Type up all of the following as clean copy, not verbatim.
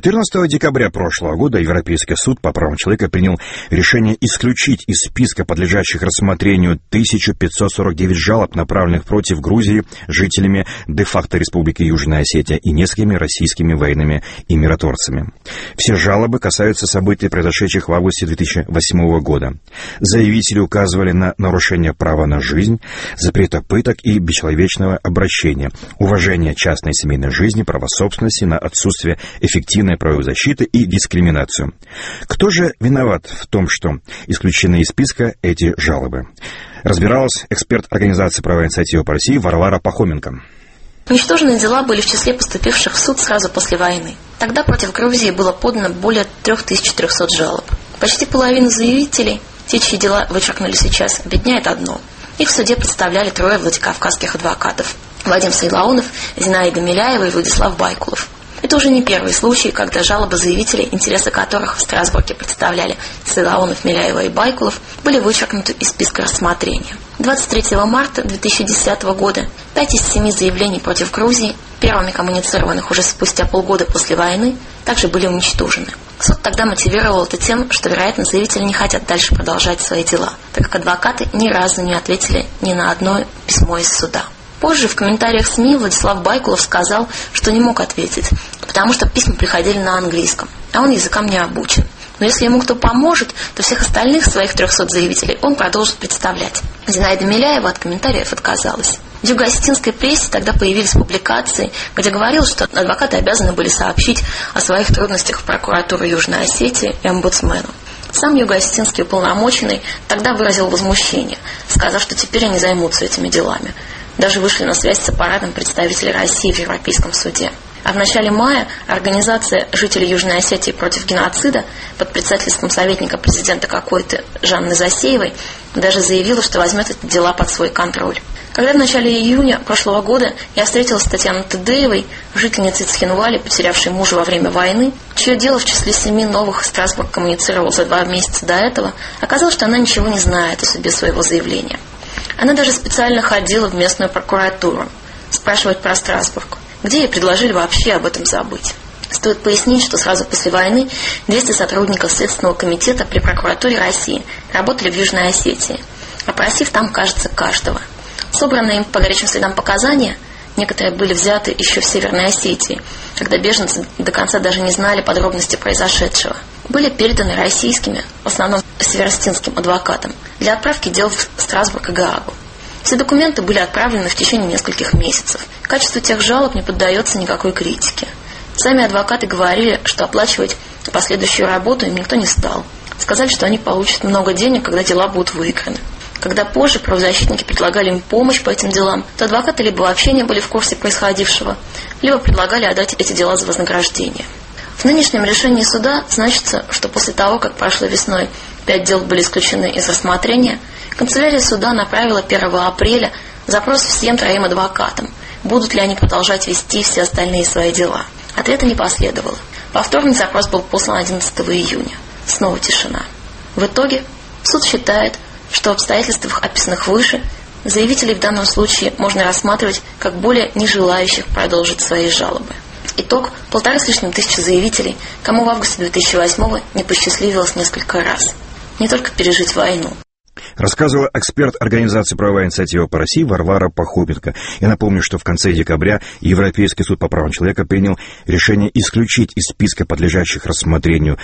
14 декабря прошлого года Европейский суд по правам человека принял решение исключить из списка подлежащих рассмотрению 1549 жалоб, направленных против Грузии жителями де-факто Республики Южная Осетия и несколькими российскими военными и миротворцами. Все жалобы касаются событий, произошедших в августе 2008 года. Заявители указывали на нарушение права на жизнь, запрета пыток и бесчеловечного обращения, уважение частной и семейной жизни, права собственности, на отсутствие эффективной правовой защиты и дискриминацию. Кто же виноват в том, что исключены из списка эти жалобы? Разбиралась эксперт Организации права инициативы по России Варвара Пахоменко. Уничтоженные дела были в числе поступивших в суд сразу после войны. Тогда против Грузии было подано более 3300 жалоб. Почти половину заявителей, те, чьи дела вычеркнули сейчас, объединяет одно. Их в суде представляли трое владикавказских адвокатов: Вадим Сайлаунов, Зинаида Миляева и Владислав Байкулов. Это уже не первый случай, когда жалобы заявителей, интересы которых в Страсбурге представляли Сайлаунов, Миляева и Байкулов, были вычеркнуты из списка рассмотрения. 23 марта 2010 года 5 из 7 заявлений против Грузии, первыми коммуницированных уже спустя полгода после войны, также были уничтожены. Суд тогда мотивировал это тем, что, вероятно, заявители не хотят дальше продолжать свои дела, так как адвокаты ни разу не ответили ни на одно письмо из суда. Позже в комментариях СМИ Владислав Байкулов сказал, что не мог ответить, потому что письма приходили на английском, а он языкам не обучен. Но если ему кто поможет, то всех остальных своих 300 заявителей он продолжит представлять. Зинаида Миляева от комментариев отказалась. В юго-осетинской прессе тогда появились публикации, где говорилось, что адвокаты обязаны были сообщить о своих трудностях в прокуратуру Южной Осетии и омбудсмену. Сам юго-осетинский уполномоченный тогда выразил возмущение, сказав, что теперь они займутся этими делами. Даже вышли на связь с аппаратом представителей России в Европейском суде. А в начале мая организация жителей Южной Осетии против геноцида под председательством советника президента какой-то Жанны Засеевой даже заявила, что возьмет эти дела под свой контроль. Когда в начале июня прошлого года я встретилась с Татьяной Тедеевой, жительницей Цхинвали, потерявшей мужа во время войны, чье дело в числе 7 новых Страсбург коммуницировал за 2 месяца до этого, оказалось, что она ничего не знает о судьбе своего заявления. Она даже специально ходила в местную прокуратуру спрашивать про Страсбург, где ей предложили вообще об этом забыть. Стоит пояснить, что сразу после войны 200 сотрудников Следственного комитета при прокуратуре России работали в Южной Осетии, опросив там, кажется, каждого. Собранные им по горячим следам показания, некоторые были взяты еще в Северной Осетии, когда беженцы до конца даже не знали подробностей произошедшего, были переданы российскими, в основном северостинским адвокатам, для отправки дел в Страсбург и Гаагу. Все документы были отправлены в течение нескольких месяцев. Качество тех жалоб не поддается никакой критике. Сами адвокаты говорили, что оплачивать последующую работу им никто не стал. Сказали, что они получат много денег, когда дела будут выиграны. Когда позже правозащитники предлагали им помощь по этим делам, то адвокаты либо вообще не были в курсе происходившего, либо предлагали отдать эти дела за вознаграждение. В нынешнем решении суда значится, что после того, как прошлой весной 5 дел были исключены из рассмотрения, канцелярия суда направила 1 апреля запрос всем 3 адвокатам, будут ли они продолжать вести все остальные свои дела. Ответа не последовало. Повторный запрос был послан 11 июня. Снова тишина. В итоге суд считает, что в обстоятельствах, описанных выше, заявителей в данном случае можно рассматривать как более не желающих продолжить свои жалобы. Итог – 1500 заявителей, кому в августе 2008 не посчастливилось несколько раз. Не только пережить войну. Рассказывала эксперт Организации правовая инициатива по России Варвара Пахоменко. Я напомню, что в конце декабря Европейский суд по правам человека принял решение исключить из списка подлежащих рассмотрению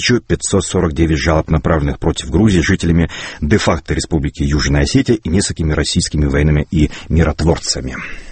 1549 жалоб, направленных против Грузии жителями де-факто Республики Южная Осетия и несколькими российскими военными и миротворцами.